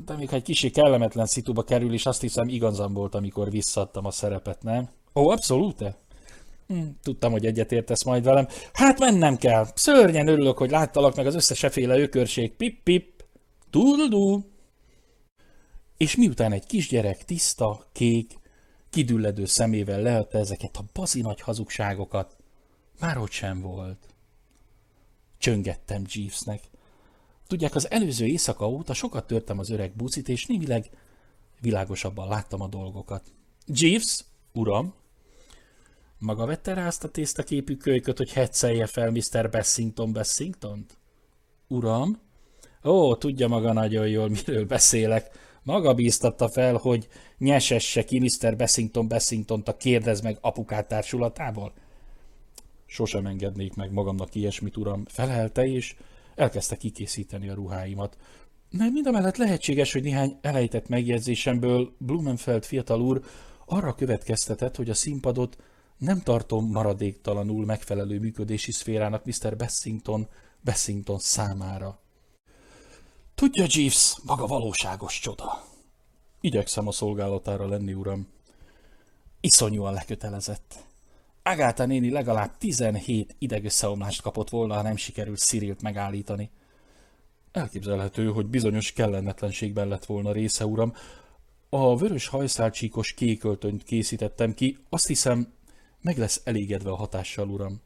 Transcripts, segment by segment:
De még ha egy kicsit kellemetlen szituba kerül, és azt hiszem igazam volt, amikor visszaadtam a szerepet, nem? Ó, abszolút. Tudtam, hogy egyetértesz majd velem. Hát mennem kell. Szörnyen örülök, hogy láttalak, meg az összes eféle ökörség. Pip-pip. Tududú. És miután egy kisgyerek tiszta, kék, kidülledő szemével leadta ezeket a bazi nagy hazugságokat, már ott sem volt. Csöngettem Jeevesnek. Tudják, az előző éjszaka óta sokat törtem az öreg bucit, és némileg világosabban láttam a dolgokat. Jeeves, uram, maga vette rá azt a tésztaképű kölyköt, hogy hetszelje fel Mr. Bessington-t? Uram? Ó, tudja maga nagyon jól, miről beszélek. Maga bíztatta fel, hogy nyesesse ki Mr. Bessington-t a Kérdezd meg apukát társulatából? Sosem engednék meg magamnak ilyesmit, uram, felelte, és elkezdte kikészíteni a ruháimat. Mert mindamellett lehetséges, hogy néhány elejtett megjegyzésemből Blumenfeld fiatal úr arra következtetett, hogy a színpadot nem tartom maradéktalanul megfelelő működési szférának Mr. Bessington számára. Tudja, Jeeves, maga valóságos csoda. Igyekszem a szolgálatára lenni, uram. Iszonyúan lekötelezett. Agatha néni legalább 17 idegösszeomlást kapott volna, ha nem sikerült Cyrillt megállítani. Elképzelhető, hogy bizonyos kellemetlenségben lett volna része, uram. A vörös hajszálcsíkos kéköltönyt készítettem ki, azt hiszem, meg lesz elégedve a hatással, uram.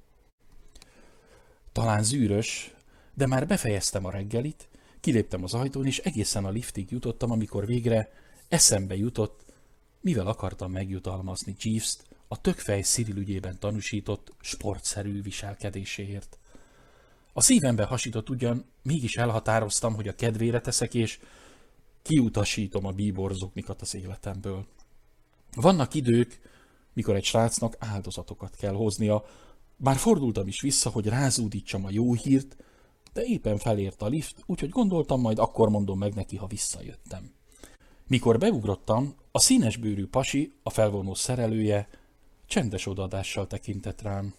Talán zűrös, de már befejeztem a reggelit, kiléptem az ajtón, és egészen a liftig jutottam, amikor végre eszembe jutott, mivel akartam megjutalmazni Jeeves-t a tökfej Cyril ügyében tanúsított sportszerű viselkedéséért. A szívembe hasított ugyan, mégis elhatároztam, hogy a kedvére teszek, és kiutasítom a bíborzoknikat az életemből. Vannak idők, mikor egy srácnak áldozatokat kell hoznia. Már fordultam is vissza, hogy rázúdítsam a jó hírt, de éppen felért a lift, úgyhogy gondoltam, majd akkor mondom meg neki, ha visszajöttem. Mikor beugrottam, a színesbőrű pasi, a felvonó szerelője, csendes odaadással tekintett rám.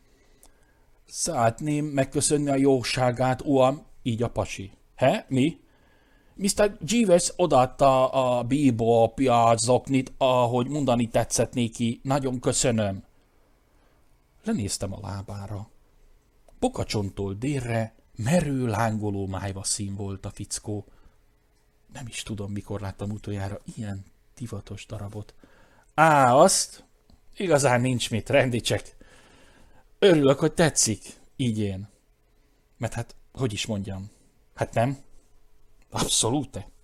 Szeretném megköszönni a jóságát, uam, így a pasi. He, mi? Mr. Jeeves odaadta a bíborpja zoknit, ahogy mondani tetszett néki. Nagyon köszönöm. Lenéztem a lábára. Pokacsontól délre merő, lángoló májvaszín volt a fickó. Nem is tudom, mikor láttam utoljára ilyen divatos darabot. Á, azt? Igazán nincs mit, rendicsek. Örülök, hogy tetszik, így én. Mert hát, hogy is mondjam, hát nem? Abszolút.